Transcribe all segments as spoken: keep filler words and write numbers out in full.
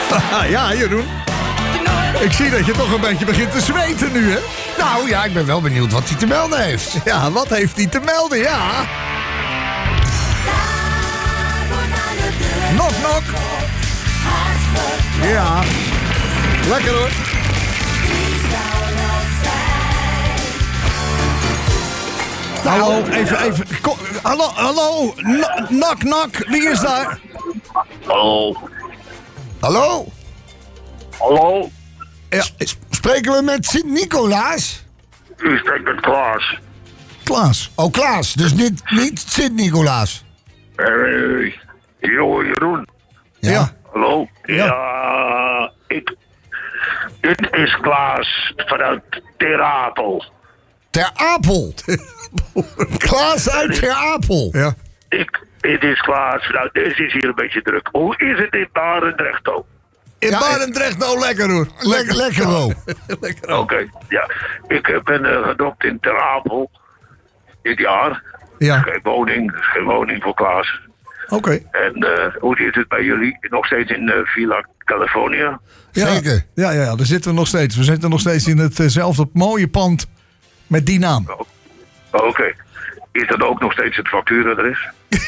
Ja, Jeroen. Ik zie dat je toch een beetje begint te zweten nu, hè? Nou ja, ik ben wel benieuwd wat hij te melden heeft. Ja, wat heeft hij te melden, ja? Knock, knock. Ja. Lekker hoor. Hallo, even, even. Ko- hallo, hallo. No- knock, knock. Wie is daar? Hallo. Hallo? Hallo? Ja, Spreken we met Sint-Nicolaas? U spreekt met Klaas. Klaas. Oh, Klaas. Dus niet, niet Sint-Nicolaas. Hey, yo, Jeroen. Ja. Ja. Hallo? Ja. Ja, ik... Dit is Klaas vanuit Ter Apel. Ter Apel. Klaas uit Ter Apel. Ja. Ik... Dit is Klaas. Nou, deze is hier een beetje druk. Hoe is het in Barendrecht ook? In Ja, Barendrecht, nou lekker hoor. Lekker, lekker hoor. Lekker Oké, ja. Ik eh, ben uh, gedoopt in Ter Apel. Dit jaar. Ja, Geen woning. Geen woning voor Klaas. oké. En uh, hoe is het bij jullie? Nog steeds in uh, Villa California? Ja. Zeker. Ja, ja, ja, daar zitten we nog steeds. We zitten nog steeds in hetzelfde mooie pand met die naam. Oh, Oké. Okay. Is dat ook nog steeds het factuuradres?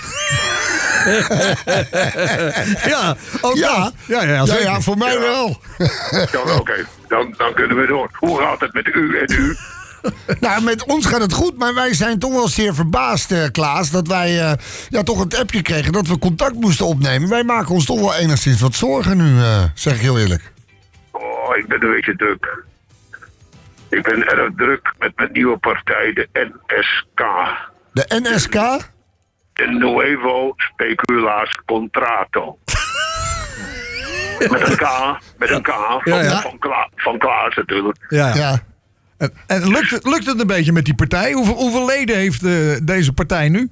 Ja, ook Ja. dat. Ja, ja, Ja, zeker. ja, voor mij Ja. wel. Ja, Oké, okay. dan, dan kunnen we door. Hoe gaat het met u en u? Nou, met ons gaat het goed, maar wij zijn toch wel zeer verbaasd, eh, Klaas, dat wij eh, ja, toch het appje kregen dat we contact moesten opnemen. Wij maken ons toch wel enigszins wat zorgen nu, eh, zeg ik heel eerlijk. Oh, ik ben een beetje druk. Ik ben erg druk met mijn nieuwe partij, de N S K. De N S K? De Nuevo Speculaas Contrato. Met een K, met een K, van, Ja, ja. Van, Kla, van Klaas natuurlijk. Ja, ja. Ja. En, en lukt, het, lukt het een beetje met die partij? Hoeveel, hoeveel leden heeft eh, deze partij nu?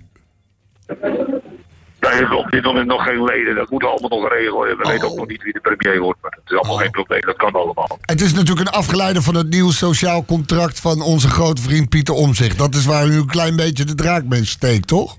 Daar is op dit moment nog geen leden, dat moet allemaal nog regelen. We Oh. weten ook nog niet wie de premier wordt, maar het is allemaal geen probleem, dat kan allemaal. Het is natuurlijk een afgeleide van het nieuw sociaal contract van onze grote vriend Pieter Omtzigt. Dat is waar u een klein beetje de draak mee steekt, toch?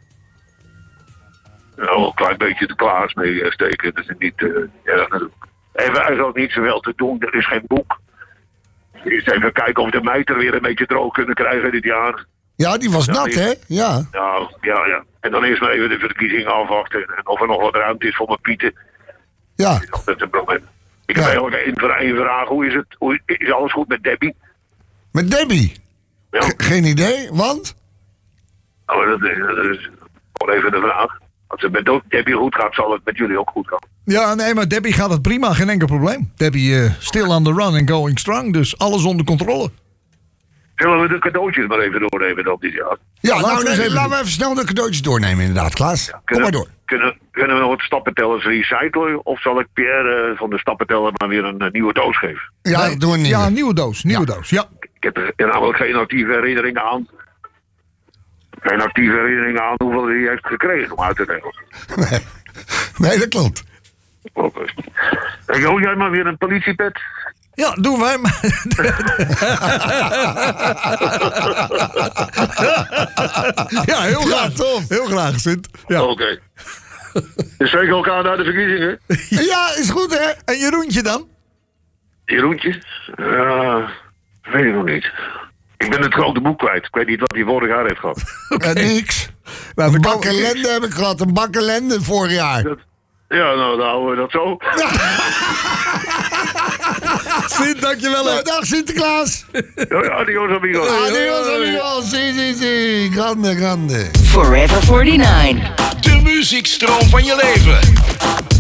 Nou, een klein beetje de Klaas mee eh, steken, dat is niet uh, erg natuurlijk. En wij is ook niet zoveel te doen, er is geen boek. Eens even kijken of de mijter weer een beetje droog kunnen krijgen dit jaar. Ja, die was Ja, nat, die- hè? Ja. Nou, ja, ja. En dan eerst maar even de verkiezingen afwachten. En of er nog wat ruimte is voor mijn Pieten. Ja. Dat is altijd een probleem. Ik heb Ja. eigenlijk één vra- één vraag. Hoe is het? Hoe, is alles goed met Debbie? Met Debbie? Ja. Ge- geen idee, want? Nou, dat, is, dat is gewoon even de vraag. Als het met Debbie goed gaat, zal het met jullie ook goed gaan. Ja, nee, maar Debbie gaat het prima. Geen enkel probleem. Debbie eh still on the run and going strong. Dus alles onder controle. Zullen we de cadeautjes maar even doornemen dan dit jaar? Ja, laten nou, we eens nee, even laten doen. we even snel de cadeautjes doornemen, inderdaad, Klaas. Kom Kunnen, maar door. Kunnen, kunnen we nog wat stappentellers recyclen? Of zal ik Pierre eh, van de stappenteller maar weer een eh, nieuwe doos geven? Ja, Nee, doe een nieuwe. Ja, een nieuwe doos. Nieuwe Ja. doos, ja. Ik heb er namelijk geen actieve herinneringen aan. Geen actieve herinneringen aan hoeveel hij heeft gekregen om uit te delen. Nee, dat klopt. Oké. En joh, jij maar weer een politiepet? Ja, doen wij maar. Ja, heel graag. Ja, tof. Heel graag, Sint. Ja. Oké. Dus spreken we elkaar naar de verkiezingen? Ja, is goed, hè? En Jeroentje dan? Jeroentje? Ja, weet ik nog niet. Ik ben het grote boek kwijt. Ik weet niet wat hij vorig jaar heeft gehad. Eh, niks. Nou, Een dan bak kan- ellende heb ik gehad. Een bak ellende vorig jaar. Dat, ja, nou, dan houden we dat zo. Sint, dankjewel. hè. Nou, dag Sinterklaas. Ja, adios, amigos. Adios, amigos. Si, si, si. Grande, grande. Forever forty-nine. De muziekstroom van je leven.